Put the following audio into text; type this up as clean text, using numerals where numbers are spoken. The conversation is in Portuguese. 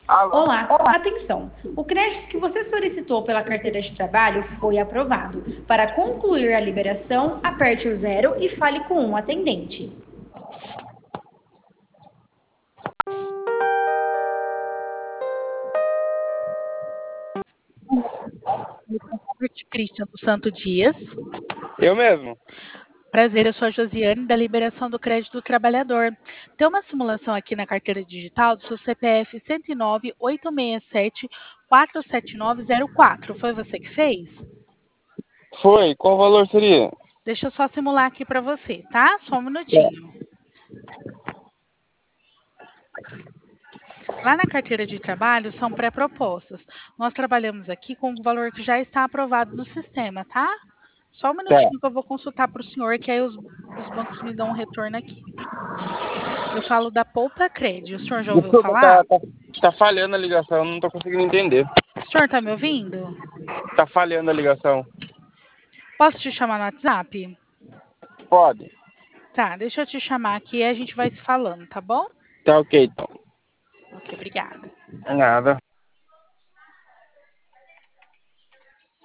Olá, atenção! O crédito que você solicitou pela carteira de trabalho foi aprovado. Para concluir a liberação, aperte o zero e fale com um atendente. Cristian dos Santo Dias. Eu mesmo. Prazer, eu sou a Josiane, da liberação do crédito do trabalhador. Tem uma simulação aqui na carteira digital do seu CPF 109-867-47904. Foi você que fez? Foi. Qual valor seria? Deixa eu só simular aqui para você, tá? Só um minutinho. Lá na carteira de trabalho são pré-propostas. Nós trabalhamos aqui com o valor que já está aprovado no sistema, tá? Só um Tá. minutinho que eu vou consultar para o senhor, que aí os bancos me dão um retorno aqui. Eu falo da Poupa Cred. O senhor já ouviu Desculpa, falar? tá falhando a ligação, não tô conseguindo entender. O senhor está me ouvindo? Tá falhando a ligação. Posso te chamar no WhatsApp? Pode. Tá, deixa eu te chamar aqui e a gente vai se falando, tá bom? Tá ok, então. Ok, obrigada. Nada.